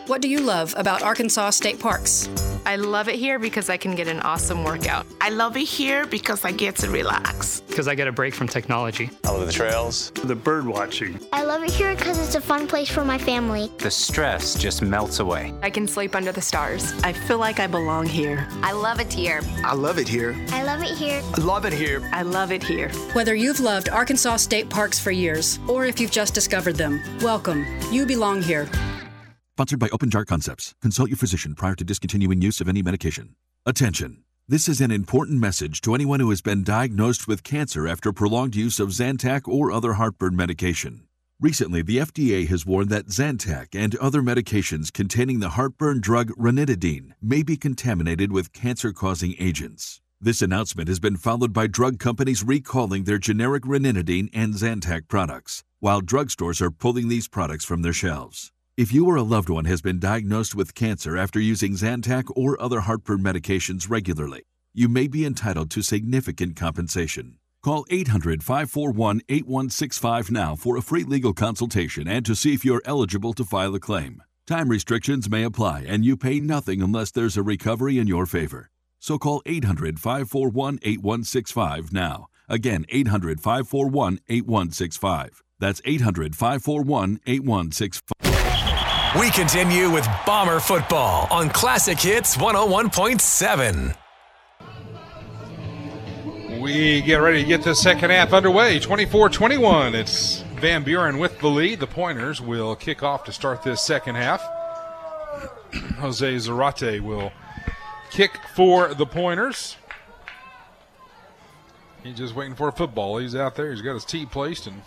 What do you love about Arkansas State Parks? I love it here because I can get an awesome workout. I love it here because I get to relax. Because I get a break from technology. I love the trails. The bird watching. I love it here because it's a fun place for my family. The stress just melts away. I can sleep under the stars. I feel like I belong here. I love it here. I love it here. I love it here. I love it here. I love it here. Whether you've loved Arkansas State Parks for years or if you've just discovered them, welcome. You belong here. Sponsored by Open Jar Concepts. Consult your physician prior to discontinuing use of any medication. Attention. This is an important message to anyone who has been diagnosed with cancer after prolonged use of Zantac or other heartburn medication. Recently, the FDA has warned that Zantac and other medications containing the heartburn drug ranitidine may be contaminated with cancer-causing agents. This announcement has been followed by drug companies recalling their generic ranitidine and Zantac products, while drugstores are pulling these products from their shelves. If you or a loved one has been diagnosed with cancer after using Zantac or other heartburn medications regularly, you may be entitled to significant compensation. Call 800-541-8165 now for a free legal consultation and to see if you're eligible to file a claim. Time restrictions may apply, and you pay nothing unless there's a recovery in your favor. So call 800-541-8165 now. Again, 800-541-8165. That's 800-541-8165. We continue with Bomber football on Classic Hits 101.7. We get ready to get the second half underway. 24-21. It's Van Buren with the lead. The Pointers will kick off to start this second half. Jose Zarate will kick for the Pointers. He's just waiting for a football. He's out there. He's got his tee placed and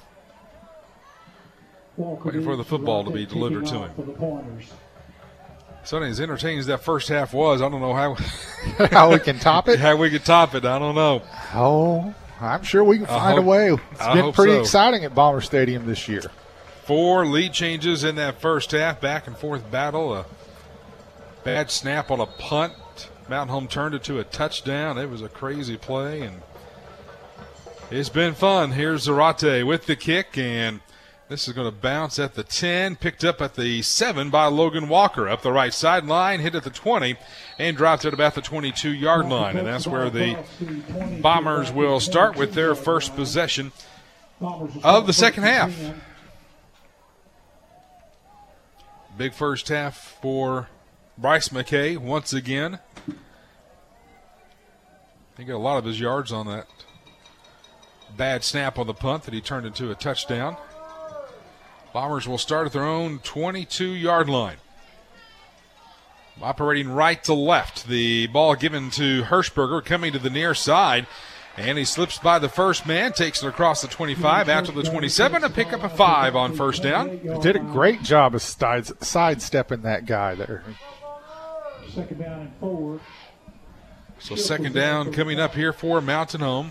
waiting for the football to be delivered to him. Sonny, as entertaining as that first half was, I don't know how how we can top it. How we can top it, I don't know. Oh, I'm sure we can find a way. It's been pretty exciting at Bomber Stadium this year. 4 lead changes in that first half, back and forth battle. A bad snap on a punt. Mountain Home turned it to a touchdown. It was a crazy play, and it's been fun. Here's Zarate with the kick, and this is going to bounce at the 10, picked up at the 7 by Logan Walker. Up the right sideline, hit at the 20, and dropped at about the 22-yard line. And that's where the Bombers will start with their first possession of the second half. Big first half for Bryce McKay once again. He got a lot of his yards on that bad snap on the punt that he turned into a touchdown. Bombers will start at their own 22-yard line. Operating right to left. The ball given to Hirschberger coming to the near side. And he slips by the first man, takes it across the 25 out to the 27 to pick up a 5 on first down. He did a great job of sidestepping that guy there. Second down and 4. So second down coming up here for Mountain Home.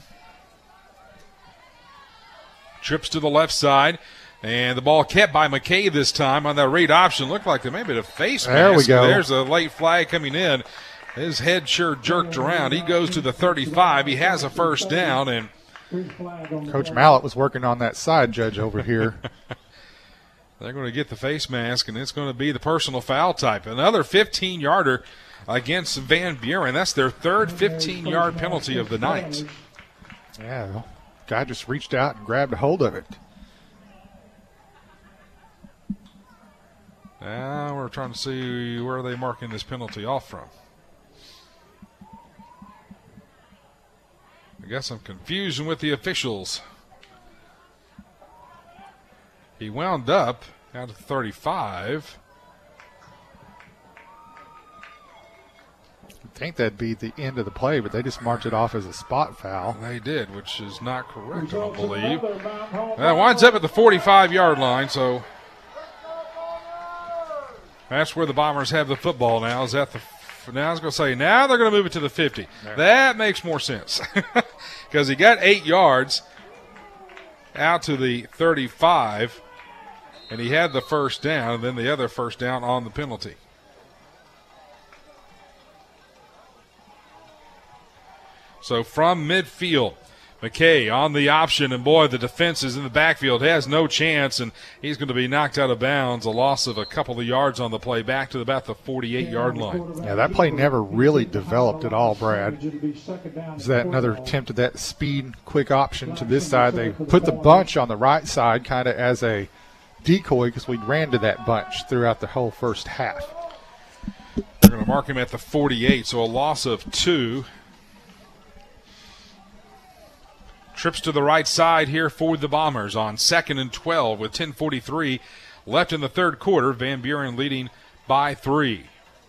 Trips to the left side. And the ball kept by McKay this time on that read option. Looked like there may be a face mask. There we go. There's a late flag coming in. His head sure jerked around. He goes to the 35. He has a first down. And Coach Mallett was working on that side, Judge, over here. They're going to get the face mask, and it's going to be the personal foul type. Another 15-yarder against Van Buren. That's their third 15-yard penalty of the night. Yeah, guy just reached out and grabbed a hold of it. Now we're trying to see where they marking this penalty off from. I got some confusion with the officials. He wound up out of 35. I think that'd be the end of the play, but they just marked it off as a spot foul. They did, which is not correct, I don't believe. That winds up at the 45-yard line, so that's where the Bombers have the football now. Is at the now I was going to say, now they're going to move it to the 50. Yeah. That makes more sense because he got 8 yards out to the 35, and he had the first down, and then the other first down on the penalty. So from midfield, McKay on the option, and boy, the defense is in the backfield, has no chance, and he's going to be knocked out of bounds. A loss of a couple of yards on the play, back to about the 48-yard line. Yeah, that play never really developed at all, Brad. Is that another attempt at that speed, quick option to this side? They put the bunch on the right side kind of as a decoy because we ran to that bunch throughout the whole first half. They're going to mark him at the 48, so a loss of 2. Trips to the right side here for the Bombers on 2nd and 12 with 10:43 left in the third quarter. Van Buren leading by 3.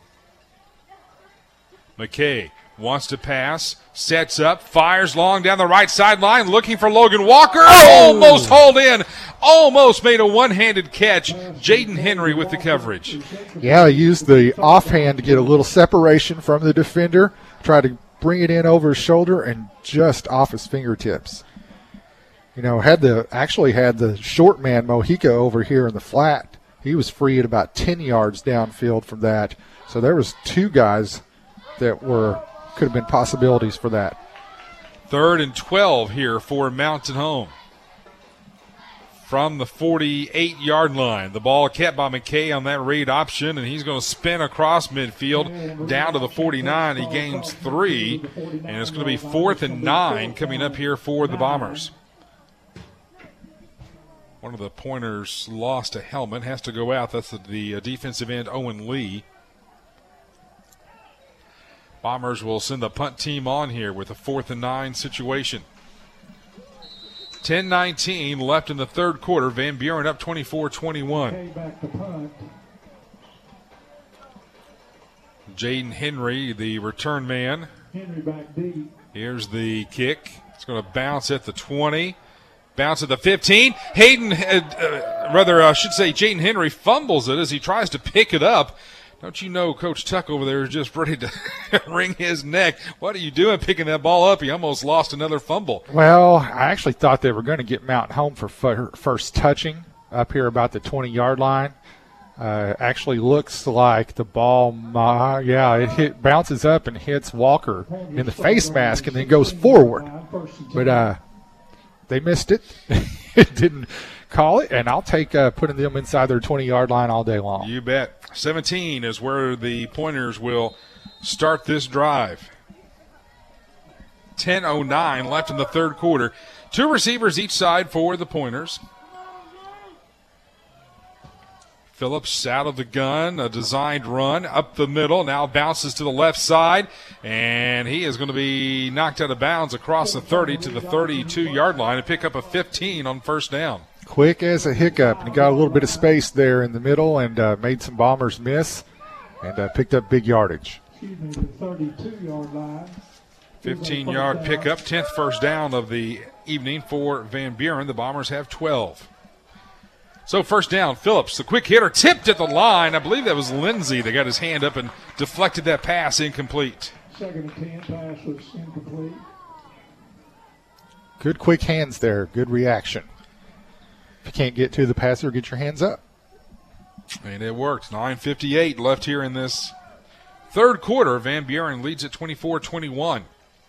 McKay wants to pass, sets up, fires long down the right sideline, looking for Logan Walker. Almost hauled in, almost made a one-handed catch. Jaden Henry with the coverage. Yeah, he used the offhand to get a little separation from the defender, tried to bring it in over his shoulder and just off his fingertips. You know, had the short man Mojica over here in the flat. He was free at about 10 yards downfield from that. So there was 2 guys that could have been possibilities for that. 3rd and 12 here for Mountain Home. From the 48-yard line, the ball kept by McKay on that read option, and he's going to spin across midfield down to the 49. He gains 3, and it's going to be 4th and 9 coming up here for the Bombers. One of the Pointers lost a helmet, has to go out. That's the defensive end, Owen Lee. Bombers will send the punt team on here with a 4th and 9 situation. 10:19 left in the third quarter. Van Buren up 24-21. Jaden Henry, the return man. Here's the kick. It's going to bounce at the 20. Bounce at the 15. Jaden Henry fumbles it as he tries to pick it up. Don't you know Coach Tuck over there is just ready to wring his neck. What are you doing picking that ball up? He almost lost another fumble. Well, I actually thought they were going to get Mountain Home for first touching up here about the 20-yard line. Actually looks like the ball, bounces up and hits Walker in the face mask and then goes forward. But they missed it. It didn't call it, and I'll take putting them inside their 20-yard line all day long. You bet. 17 is where the Pointers will start this drive. 10:09 left in the third quarter. 2 receivers each side for the Pointers. Phillips out of the gun, a designed run up the middle, now bounces to the left side, and he is going to be knocked out of bounds across the 30 to the 32-yard line and pick up a 15 on first down. Quick as a hiccup, and he got a little bit of space there in the middle and made some Bombers miss and picked up big yardage. 15-yard pickup, 10th first down of the evening for Van Buren. The Bombers have 12. So first down, Phillips, the quick hitter, tipped at the line. I believe that was Lindsey that got his hand up and deflected that pass, incomplete. 2nd and 10, pass was incomplete. Good quick hands there, good reaction. If you can't get to the passer, get your hands up. And it worked. 9:58 left here in this third quarter. Van Buren leads at 24-21.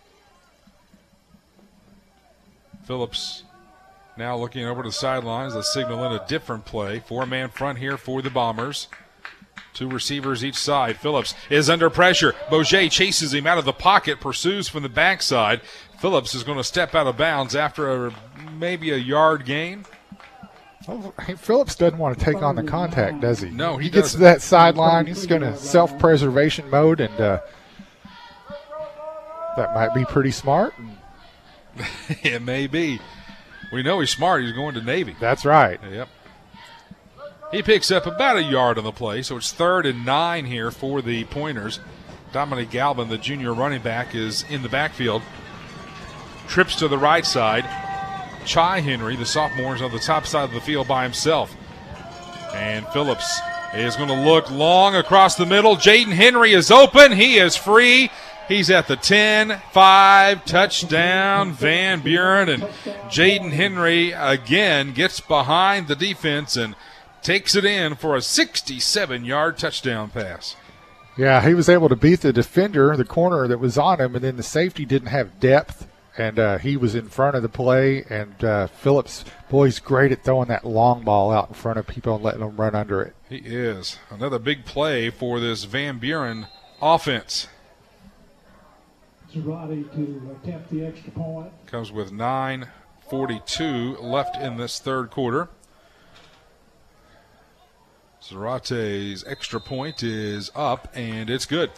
Phillips now looking over the sidelines to signal in a different play. 4-man front here for the Bombers. 2 receivers each side. Phillips is under pressure. Bourget chases him out of the pocket, pursues from the backside. Phillips is going to step out of bounds after maybe a yard gain. Well, Phillips doesn't want to take on the contact, does he? No, he gets to that sideline. He's going to self-preservation mode, and that might be pretty smart. It may be. We know he's smart. He's going to Navy. That's right. Yep. He picks up about a yard on the play, so it's 3rd and 9 here for the Pointers. Dominic Galvin, the junior running back, is in the backfield. Trips to the right side. Chai Henry, the sophomore, is on the top side of the field by himself. And Phillips is going to look long across the middle. Jaden Henry is open. He is free. He's at the 10-5, touchdown, Van Buren. And Jaden Henry again gets behind the defense and takes it in for a 67-yard touchdown pass. Yeah, he was able to beat the defender, the corner that was on him, and then the safety didn't have depth and he was in front of the play. And Phillips, boy, he's great at throwing that long ball out in front of people and letting them run under it. He is. Another big play for this Van Buren offense. Zarate to attempt the extra point. Comes with 9:42 left in this third quarter. Zarate's extra point is up, and it's good.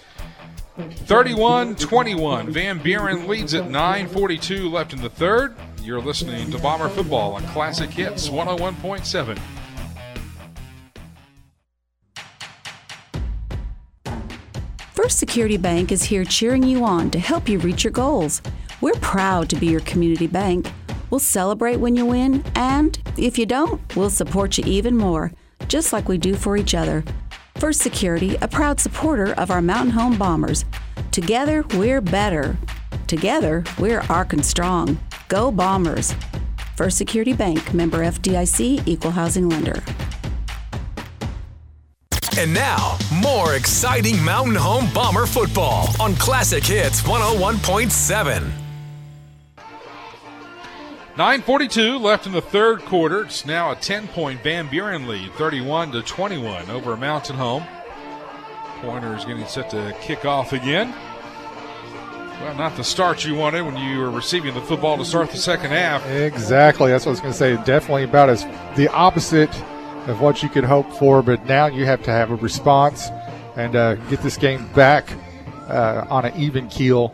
31-21. Van Buren leads at 9:42 left in the third. You're listening to Bomber Football on Classic Hits 101.7. First Security Bank is here cheering you on to help you reach your goals. We're proud to be your community bank. We'll celebrate when you win, and if you don't, we'll support you even more, just like we do for each other. First Security, a proud supporter of our Mountain Home Bombers. Together, we're better. Together, we're Arkansas. Go Bombers. First Security Bank, member FDIC, equal housing lender. And now, more exciting Mountain Home Bomber football on Classic Hits 101.7. 9:42 left in the third quarter. It's now a 10-point Van Buren lead, 31-21 over Mountain Home. Pointers getting set to kick off again. Well, not the start you wanted when you were receiving the football to start the second half. Exactly. That's what I was going to say. Definitely about as the opposite of what you could hope for, but now you have to have a response and get this game back on an even keel.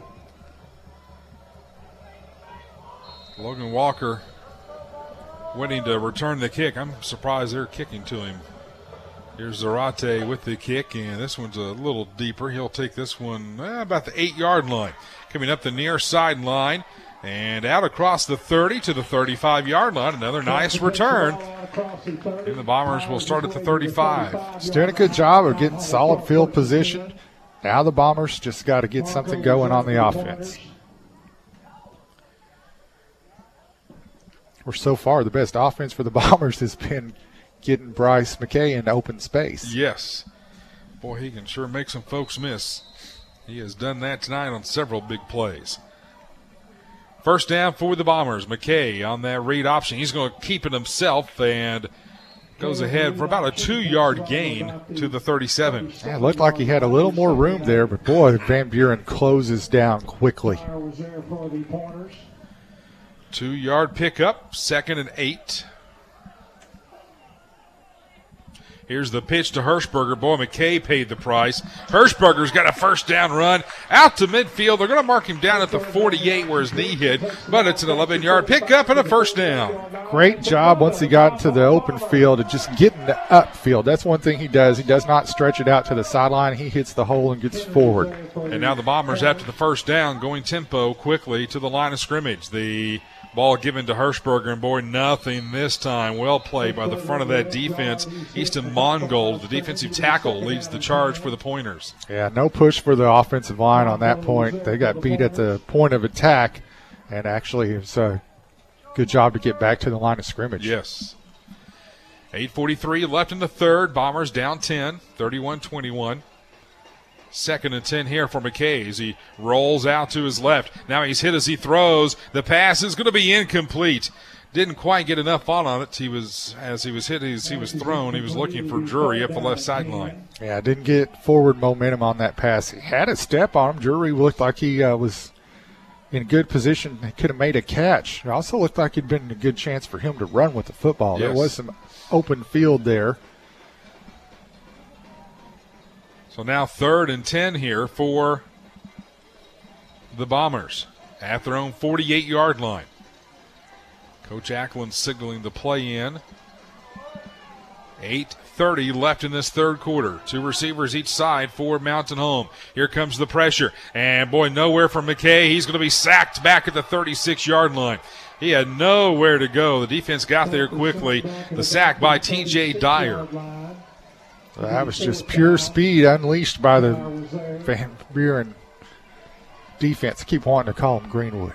Logan Walker waiting to return the kick. I'm surprised they're kicking to him. Here's Zarate with the kick, and this one's a little deeper. He'll take this one about the 8-yard line. Coming up the near sideline and out across the 30 to the 35-yard line. Another nice return. And the Bombers will start at the 35. He's doing a good job of getting solid field position. Now the Bombers just got to get something going on the offense. Where so far the best offense for the Bombers has been getting Bryce McKay in open space. Yes. Boy, he can sure make some folks miss. He has done that tonight on several big plays. First down for the Bombers. McKay on that read option. He's going to keep it himself and goes ahead for about a 2-yard gain to the 37. Yeah, it looked like he had a little more room there, but boy, Van Buren closes down quickly. 2-yard pickup, 2nd and 8. Here's the pitch to Hirschberger. Boy, McKay paid the price. Hirschberger's got a first down run out to midfield. They're going to mark him down at the 48 where his knee hit, but it's an 11-yard pickup and a first down. Great job once he got into the open field of just getting the upfield. That's one thing he does. He does not stretch it out to the sideline. He hits the hole and gets forward. And now the Bombers, after the first down, going tempo quickly to the line of scrimmage. The ball given to Hirschberger, and boy, nothing this time. Well played by the front of that defense. Easton Mongold, the defensive tackle, leads the charge for the Pointers. Yeah, no push for the offensive line on that point. They got beat at the point of attack, and actually it was a good job to get back to the line of scrimmage. Yes. 8:43 left in the third. Bombers down 10, 31-21. 2nd and 10 here for McKay as he rolls out to his left. Now he's hit as he throws. The pass is going to be incomplete. Didn't quite get enough on it. As he was hit, as he was thrown, he was looking for Drury up the left sideline. Yeah, didn't get forward momentum on that pass. He had a step on him. Drury looked like he was in good position. He could have made a catch. It also looked like it'd been a good chance for him to run with the football. Yes. There was some open field there. So now 3rd and 10 here for the Bombers at their own 48-yard line. Coach Ackland signaling the play in. 8:30 left in this third quarter. 2 receivers each side for Mountain Home. Here comes the pressure. And, boy, nowhere for McKay. He's going to be sacked back at the 36-yard line. He had nowhere to go. The defense got there quickly. The sack by T.J. Dyer. That was just pure speed unleashed by the Van Buren defense. I keep wanting to call him Greenwood.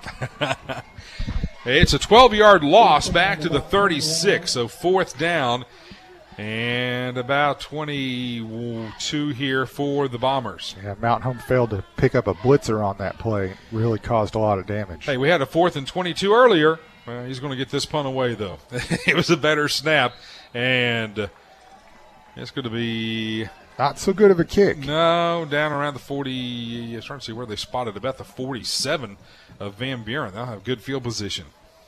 It's a 12-yard loss back to the 36, so 4th down And about 22 here for the Bombers. Yeah, Mountain Home failed to pick up a blitzer on that play. Really caused a lot of damage. Hey, we had a 4th and 22 earlier. He's going to get this punt away, though. It was a better snap, and it's going to be not so good of a kick. No, down around the 40. I'm trying to see where they spotted, about the 47 of Van Buren. They'll have good field position.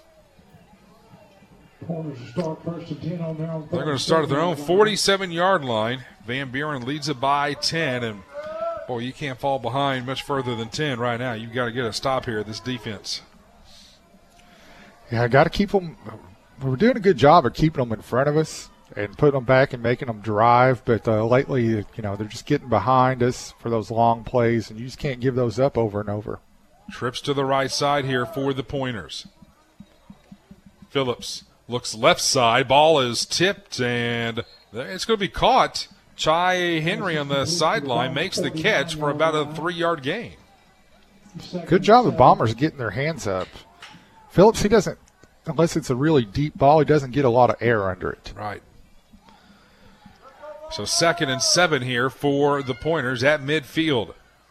They're going to start at their own 47-yard line. Van Buren leads it by 10, and boy, you can't fall behind much further than 10 right now. You've got to get a stop here, this defense. Yeah, I got to keep them. We're doing a good job of keeping them in front of us and putting them back and making them drive. But lately, they're just getting behind us for those long plays, and you just can't give those up over and over. Trips to the right side here for the Pointers. Phillips looks left side. Ball is tipped, and it's going to be caught. Chai Henry on the sideline makes the catch for about a 3-yard gain. Good job of Bombers getting their hands up. Phillips, he doesn't, unless it's a really deep ball, he doesn't get a lot of air under it. Right. So 2nd and 7 here for the Pointers at midfield.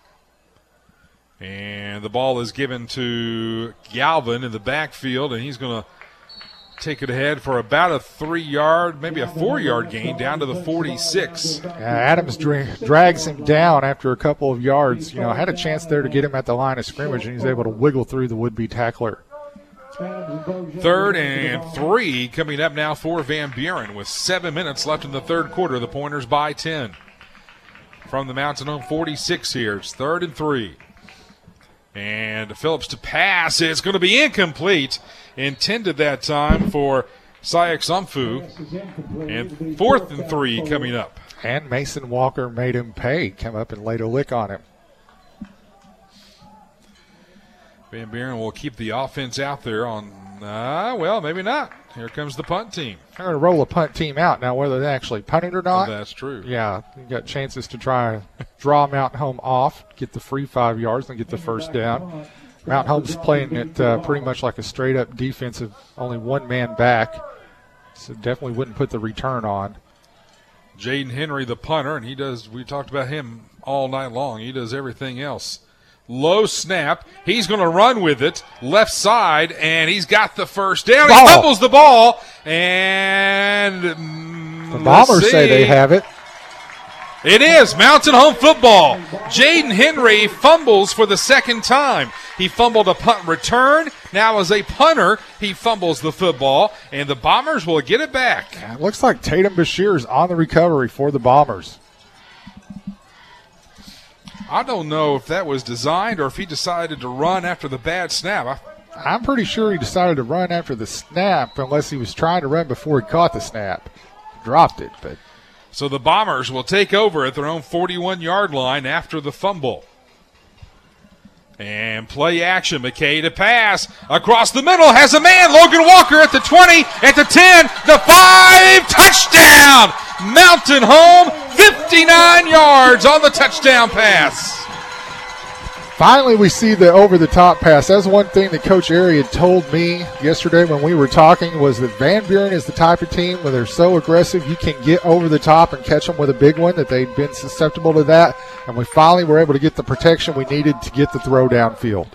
And the ball is given to Galvin in the backfield, and he's going to take it ahead for about a 3-yard, maybe a 4-yard gain down to the 46. Yeah, Adams drags him down after a couple of yards. Had a chance there to get him at the line of scrimmage, and he's able to wiggle through the would-be tackler. 3rd and 3 coming up now for Van Buren with 7 minutes left in the third quarter. The Pointers by 10. From the Mountain Home 46 here. It's 3rd and 3. And Phillips to pass. It's going to be incomplete. Intended that time for Sayak Sumfu. And 4th and 3 coming up. And Mason Walker made him pay. Come up and laid a lick on him. Van Buren will keep the offense out there on, well, maybe not. Here comes the punt team. They're going to roll a punt team out now, whether they actually punt it or not. That's true. Yeah, you got chances to try and draw Mountain Home off, get the free 5 yards, and get the first down. Mountain Home's playing it pretty much like a straight-up defensive, only one man back, so definitely wouldn't put the return on. Jaden Henry, the punter, and we talked about him all night long. He does everything else. Low snap. He's going to run with it. Left side, and he's got the first down. He fumbles the ball, and the Bombers say they have it. It is Mountain Home football. Jaden Henry fumbles for the second time. He fumbled a punt return. Now as a punter, he fumbles the football, and the Bombers will get it back. It looks like Tatum Bashir's on the recovery for the Bombers. I don't know if that was designed or if he decided to run after the bad snap. I'm pretty sure he decided to run after the snap, unless he was trying to run before he caught the snap. Dropped it, but. So the Bombers will take over at their own 41-yard line after the fumble. And play action. McKay to pass. Across the middle. Has a man. Logan Walker at the 20, at the 10, the 5. Touchdown! Mountain Home, 59 yards on the touchdown pass. Finally, we see the over-the-top pass. That's one thing that Coach Airy had told me yesterday when we were talking, was that Van Buren is the type of team where they're so aggressive you can get over the top and catch them with a big one, that they'd been susceptible to that. And we finally were able to get the protection we needed to get the throw downfield.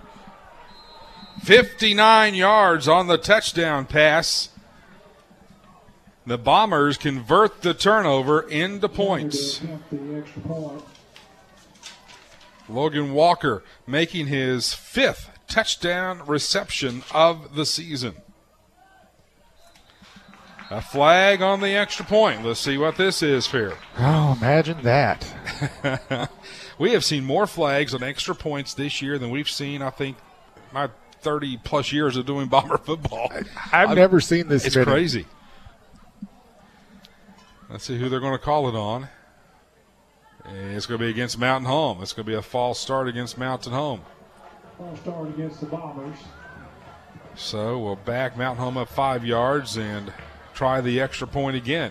59 yards on the touchdown pass. The Bombers convert the turnover into points. Logan Walker making his 5th touchdown reception of the season. A flag on the extra point. Let's see what this is here. Oh, imagine that. We have seen more flags on extra points this year than we've seen, I think, my 30-plus years of doing Bomber football. I've never seen this. It's crazy. Let's see who they're going to call it on. It's going to be against Mountain Home. It's going to be a false start against Mountain Home. False start against the Bombers. So we'll back Mountain Home up 5 yards and try the extra point again.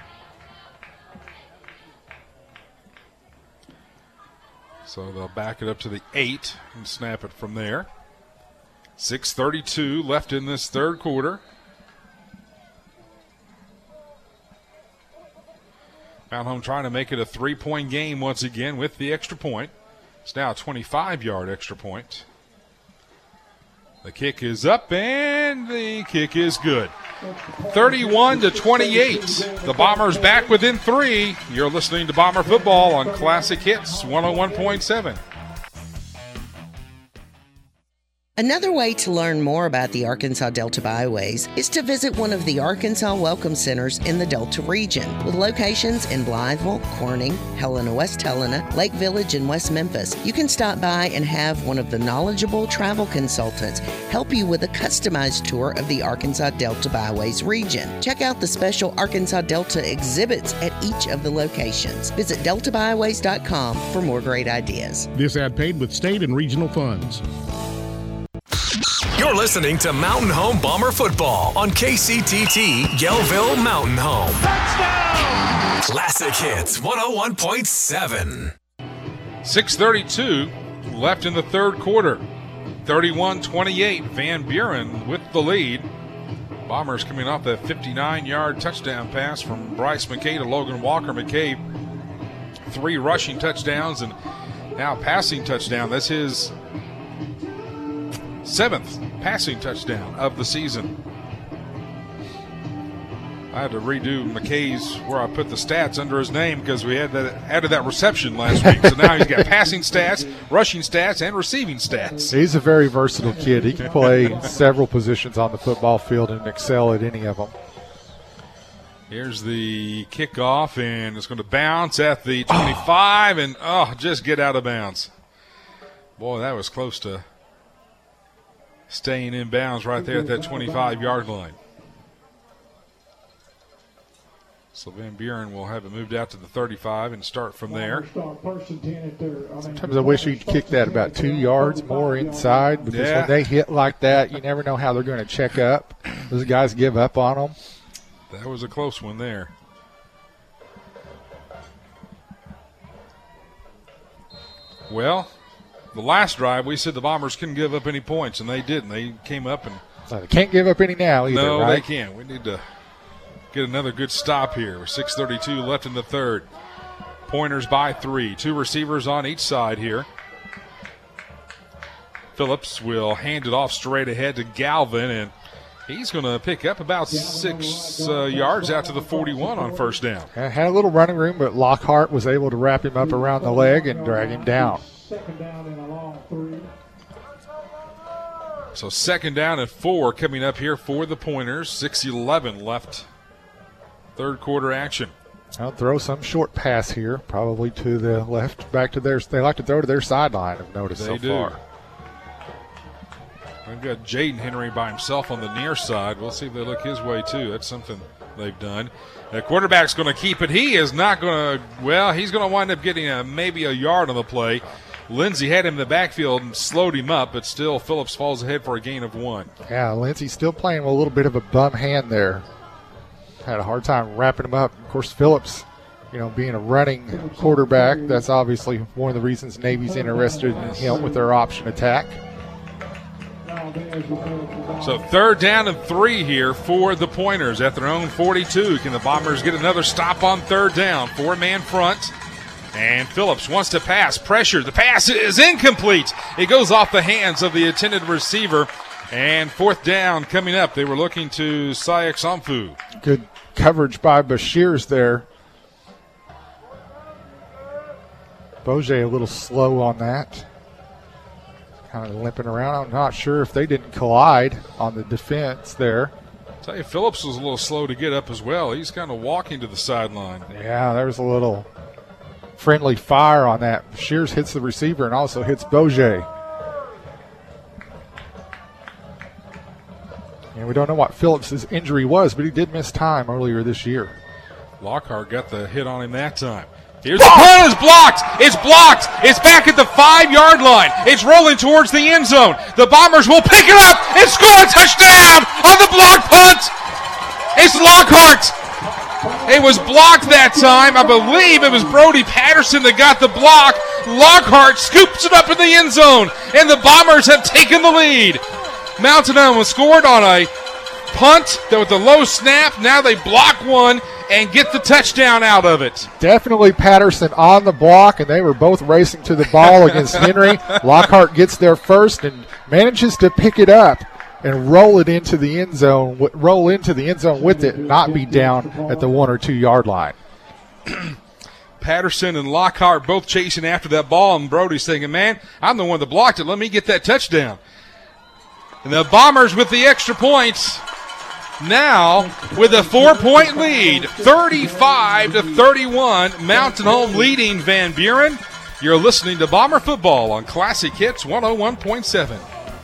So they'll back it up to the 8 and snap it from there. 6:32 left in this third quarter. Mount Home trying to make it a 3-point game once again with the extra point. It's now a 25-yard extra point. The kick is up, and the kick is good. 31-28. The Bombers back within 3. You're listening to Bomber Football on Classic Hits 101.7. Another way to learn more about the Arkansas Delta Byways is to visit one of the Arkansas Welcome Centers in the Delta region, with locations in Blytheville, Corning, Helena, West Helena, Lake Village, and West Memphis. You can stop by and have one of the knowledgeable travel consultants help you with a customized tour of the Arkansas Delta Byways region. Check out the special Arkansas Delta exhibits at each of the locations. Visit deltabyways.com for more great ideas. This ad paid with state and regional funds. You're listening to Mountain Home Bomber Football on KCTT Yellville Mountain Home. Touchdown! Classic Hits 101.7. 6:32 left in the third quarter. 31-28. Van Buren with the lead. Bombers coming off that 59-yard touchdown pass from Bryce McKay to Logan Walker. McKay, 3 rushing touchdowns and now passing touchdown. That's his 7th passing touchdown of the season. I had to redo McKay's where I put the stats under his name because we had added that reception last week. So now he's got passing stats, rushing stats, and receiving stats. He's a very versatile kid. He can play several positions on the football field and excel at any of them. Here's the kickoff, and it's going to bounce at the 25, and just get out of bounds. Boy, that was close to staying in bounds right there at that 25-yard line. So Van Buren will have it moved out to the 35 and start from there. Sometimes I wish he'd kick that about 2 yards more inside, because when they hit like that, you never know how they're going to check up. Those guys give up on them. That was a close one there. Well, the last drive, we said the Bombers couldn't give up any points, and they didn't. They came up and they can't give up any now either, no, right? they can't. We need to get another good stop here. With 6:32 left in the third. Pointers by 3. 2 receivers on each side here. Phillips will hand it off straight ahead to Galvin, and he's going to pick up about 6 yards out to the 41 on first down. Had a little running room, but Lockhart was able to wrap him up around the leg and drag him down. Second down and a long 3. So 2nd down and 4 coming up here for the Pointers. 6:11 left. Third quarter action. I'll throw some short pass here, probably to the left, back to theirs. They like to throw to their sideline, I've noticed so far. We've got Jaden Henry by himself on the near side. We'll see if they look his way, too. That's something they've done. The quarterback's going to keep it. He is not going to, he's going to wind up getting maybe a yard on the play. Lindsey had him in the backfield and slowed him up, but still Phillips falls ahead for a gain of 1. Yeah, Lindsey's still playing with a little bit of a bum hand there. Had a hard time wrapping him up. Of course, Phillips, being a running quarterback, that's obviously one of the reasons Navy's interested in him with their option attack. So 3rd down and 3 here for the Pointers at their own 42. Can the Bombers get another stop on 3rd down? 4-man front. And Phillips wants to pass. Pressure. The pass is incomplete. It goes off the hands of the intended receiver. And 4th down coming up. They were looking to Sayak Samfu. Good coverage by Bashirs there. Boje a little slow on that. Kind of limping around. I'm not sure if they didn't collide on the defense there. I'll tell you, Phillips was a little slow to get up as well. He's kind of walking to the sideline. Yeah, there's a little friendly fire on that. Shears hits the receiver and also hits Boje. And we don't know what Phillips' injury was, but he did miss time earlier this year. Lockhart got the hit on him that time. Here's the punt is blocked. It's blocked. It's back at the 5-yard line. It's rolling towards the end zone. The Bombers will pick it up and score a touchdown on the block punt. It's Lockhart. It was blocked that time. I believe it was Brody Patterson that got the block. Lockhart scoops it up in the end zone, and the Bombers have taken the lead. Mountain Home was scored on a punt that with a low snap. Now they block one, and get the touchdown out of it. Definitely Patterson on the block, and they were both racing to the ball against Henry. Lockhart gets there first and manages to pick it up and roll into the end zone with it, not be down at the 1 or 2 yard line. Patterson and Lockhart both chasing after that ball, and Brody's thinking, man, I'm the one that blocked it. Let me get that touchdown. And the Bombers with the extra points now with a 4-point lead, 35-31. Mountain Home leading Van Buren. You're listening to Bomber Football on Classic Hits 101.7.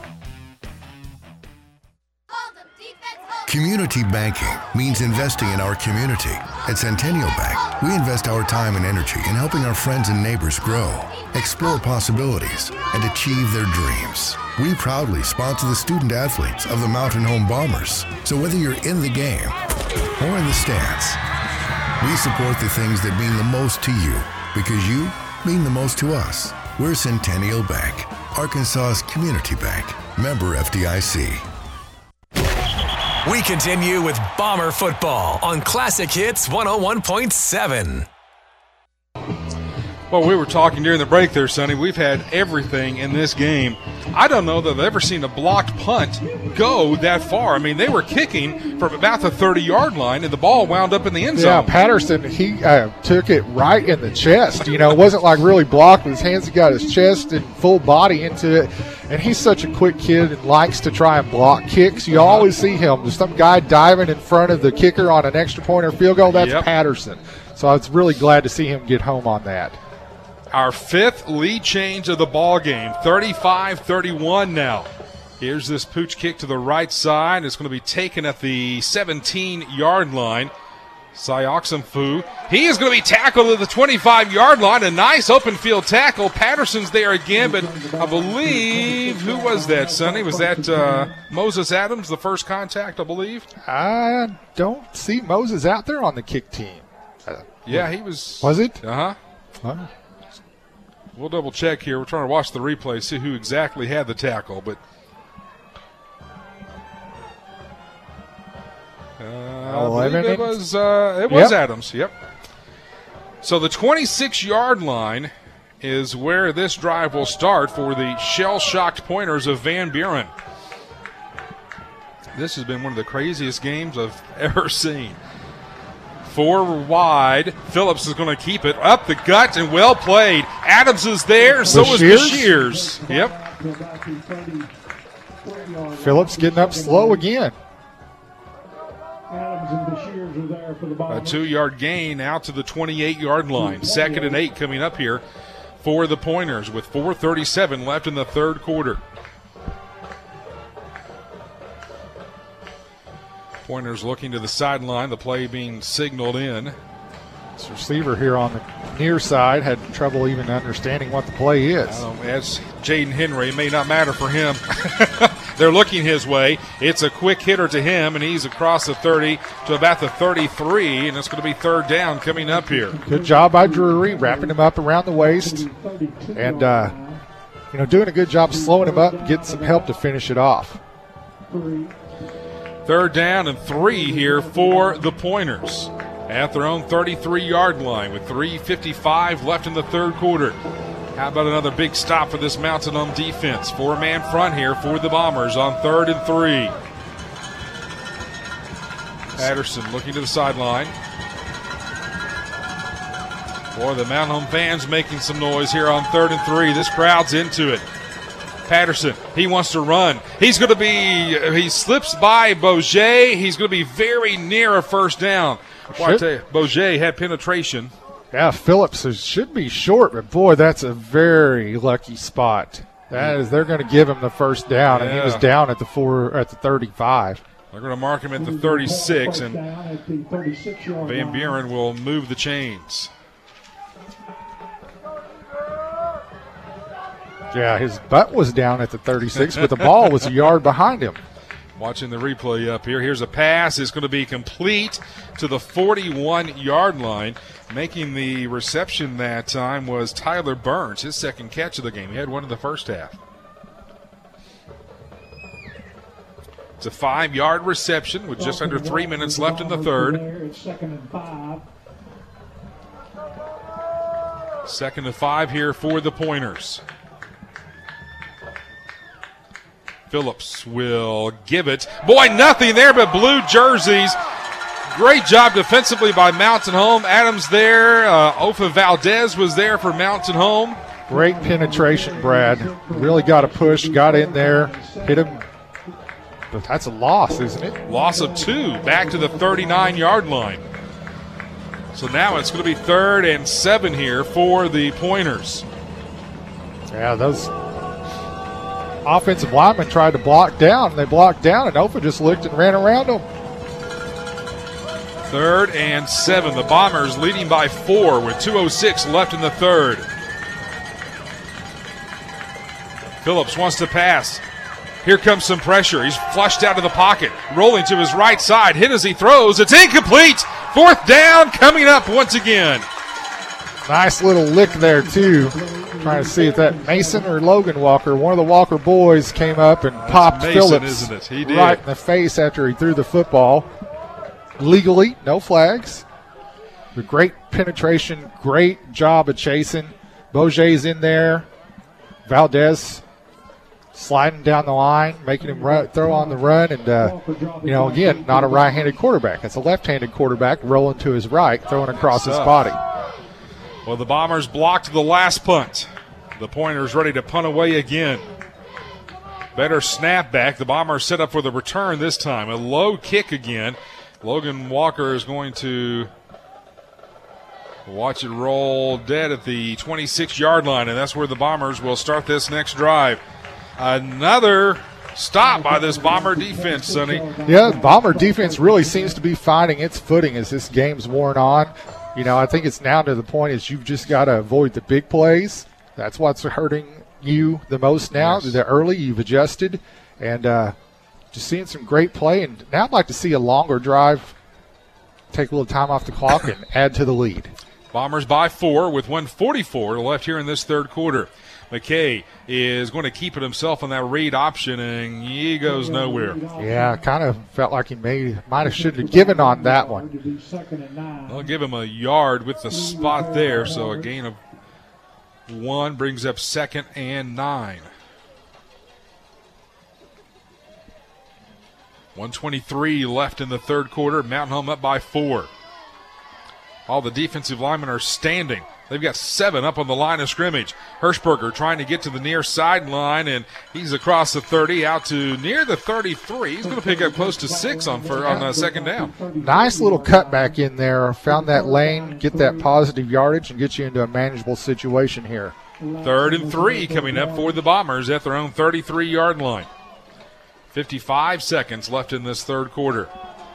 Community banking means investing in our community. At Centennial Bank, we invest our time and energy in helping our friends and neighbors grow, explore possibilities, and achieve their dreams. We proudly sponsor the student athletes of the Mountain Home Bombers. So whether you're in the game or in the stands, we support the things that mean the most to you because you mean the most to us. We're Centennial Bank, Arkansas's community bank. Member FDIC. We continue with Bomber Football on Classic Hits 101.7. Well, we were talking during the break there, Sonny. We've had everything in this game. I don't know that I've ever seen a blocked punt go that far. I mean, they were kicking from about the 30-yard line, and the ball wound up in the end zone. Yeah, Patterson, he took it right in the chest. You know, it wasn't like really blocked with his hands. He got his chest and full body into it. And he's such a quick kid and likes to try and block kicks. You always see him. There's some guy diving in front of the kicker on an extra point or field goal. That's Patterson. So I was really glad to see him get home on that. Our 5th lead change of the ball game, 35-31 now. Here's this pooch kick to the right side. It's going to be taken at the 17-yard line. Sioxenfu. He is going to be tackled at the 25-yard line. A nice open field tackle. Patterson's there again, but I believe, who was that, Sonny? Was that Moses Adams, the first contact, I believe? I don't see Moses out there on the kick team. Yeah, he was. Was it? Uh-huh. We'll double check here. We're trying to watch the replay, see who exactly had the tackle, but I believe it was Adams. Yep. So the 26-yard line is where this drive will start for the shell-shocked Pointers of Van Buren. This has been one of the craziest games I've ever seen. 4 wide. Phillips is going to keep it up the gut and well played. Adams is there. So is Bashirs. Yep. Phillips getting up slow again. Adams and Bashirs are there for the ball. A 2-yard gain out to the 28-yard line. 2nd and 8 coming up here for the Pointers with 4:37 left in the third quarter. Pointers looking to the sideline, the play being signaled in. This receiver here on the near side had trouble even understanding what the play is. As Jaden Henry, it may not matter for him. They're looking his way. It's a quick hitter to him, and he's across the 30 to about the 33, and it's going to be 3rd down coming up here. Good job by Drury, wrapping him up around the waist, and doing a good job slowing him up and getting some help to finish it off. 3rd down and 3 here for the Pointers at their own 33-yard line with 3:55 left in the third quarter. How about another big stop for this Mountain Home defense? 4-man front here for the Bombers on 3rd and 3. Patterson looking to the sideline. Boy, the Mountain Home fans making some noise here on 3rd and 3. This crowd's into it. Patterson, he wants to run. He slips by Bourget. He's going to be very near a first down. Well, I tell you, Bourget had penetration. Yeah, Phillips should be short, but boy, that's a very lucky spot. They're going to give him the first down, and he was down at the 35. They're going to mark him at the 36, and Van Buren will move the chains. Yeah, his butt was down at the 36, but the ball was a yard behind him. Watching the replay up here. Here's a pass. It's going to be complete to the 41-yard line. Making the reception that time was Tyler Burns, his 2nd catch of the game. He had one in the first half. It's a 5-yard reception with just under 3 minutes left in the third. It's 2nd and 5. 2nd and 5 here for the Pointers. Phillips will give it. Boy, nothing there but blue jerseys. Great job defensively by Mountain Home. Adams there. Ofa Valdez was there for Mountain Home. Great penetration, Brad. Really got a push, got in there, hit him. But that's a loss, isn't it? Loss of 2, back to the 39-yard line. So now it's going to be 3rd and 7 here for the Pointers. Yeah, those offensive linemen tried to block down. They blocked down, and Ofa just looked and ran around them. 3rd and 7. The Bombers leading by 4 with 2:06 left in the third. Phillips wants to pass. Here comes some pressure. He's flushed out of the pocket, rolling to his right side. Hit as he throws. It's incomplete. 4th down coming up once again. Nice little lick there, too. Trying to see if that Mason or Logan Walker, one of the Walker boys, came up and popped Mason, Phillips isn't it? He did. Right in the face after he threw the football. Legally, no flags. But great penetration, great job of chasing. Boget's in there. Valdez sliding down the line, making him throw on the run. And, again, not a right-handed quarterback. It's a left-handed quarterback rolling to his right, throwing across his body. Well, the Bombers blocked the last punt. The Pointers ready to punt away again. Better snap back. The Bombers set up for the return this time. A low kick again. Logan Walker is going to watch it roll dead at the 26-yard line, and that's where the Bombers will start this next drive. Another stop by this Bomber defense, Sonny. Yeah, Bomber defense really seems to be finding its footing as this game's worn on. I think it's now to the point is you've just got to avoid the big plays. That's what's hurting you the most now. Yes. The early you've adjusted, and just seeing some great play. And now I'd like to see a longer drive, take a little time off the clock, and add to the lead. Bombers by 4 with 1:44 left here in this third quarter. McKay is going to keep it himself on that read option, and he goes nowhere. Yeah, kind of felt like he should have given on that one. They'll give him a yard with the spot there, so a gain of 1 brings up 2nd and 9. 1:23 left in the third quarter. Mountain Home up by 4. All the defensive linemen are standing. They've got 7 up on the line of scrimmage. Hirschberger trying to get to the near sideline, and he's across the 30 out to near the 33. He's going to pick up close to 6 on 2nd down. Nice little cutback in there. Found that lane, get that positive yardage, and get you into a manageable situation here. 3rd and 3 coming up for the Bombers at their own 33-yard line. 55 seconds left in this third quarter.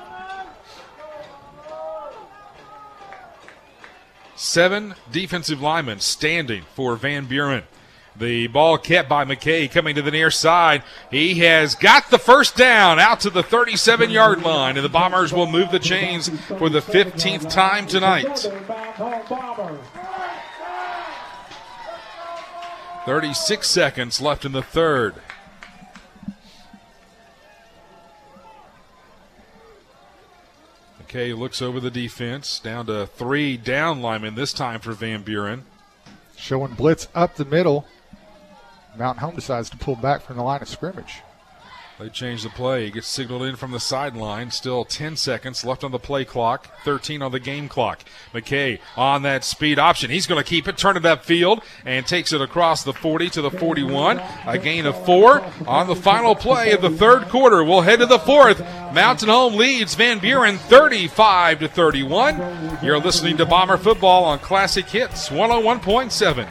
7 defensive linemen standing for Van Buren. The ball kept by McKay coming to the near side. He has got the first down out to the 37-yard line, and the Bombers will move the chains for the 15th time tonight. 36 seconds left in the third. McKay looks over the defense, down to 3 down linemen this time for Van Buren. Showing blitz up the middle. Mountain Home decides to pull back from the line of scrimmage. They change the play. He gets signaled in from the sideline. Still 10 seconds left on the play clock, 13 on the game clock. McKay on that speed option. He's going to keep it, turn it upfield, and takes it across the 40 to the 41. A gain of 4 on the final play of the third quarter. We'll head to the fourth. Mountain Home leads Van Buren 35-31. You're listening to Bomber Football on Classic Hits 101.7.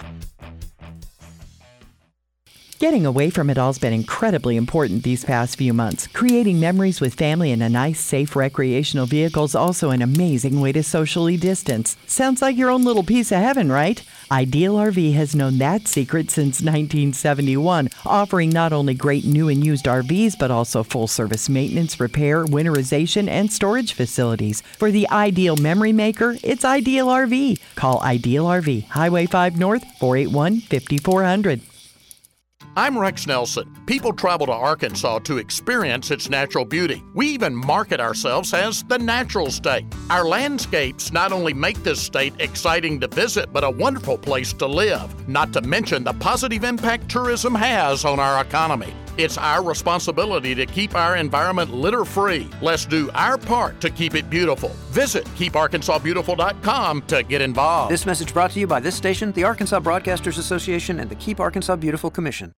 Getting away from it all's been incredibly important these past few months. Creating memories with family in a nice, safe recreational vehicle is also an amazing way to socially distance. Sounds like your own little piece of heaven, right? Ideal RV has known that secret since 1971, offering not only great new and used RVs, but also full-service maintenance, repair, winterization, and storage facilities. For the ideal memory maker, it's Ideal RV. Call Ideal RV, Highway 5 North, 481-5400. I'm Rex Nelson. People travel to Arkansas to experience its natural beauty. We even market ourselves as the natural state. Our landscapes not only make this state exciting to visit, but a wonderful place to live, not to mention the positive impact tourism has on our economy. It's our responsibility to keep our environment litter-free. Let's do our part to keep it beautiful. Visit KeepArkansasBeautiful.com to get involved. This message brought to you by this station, the Arkansas Broadcasters Association, and the Keep Arkansas Beautiful Commission.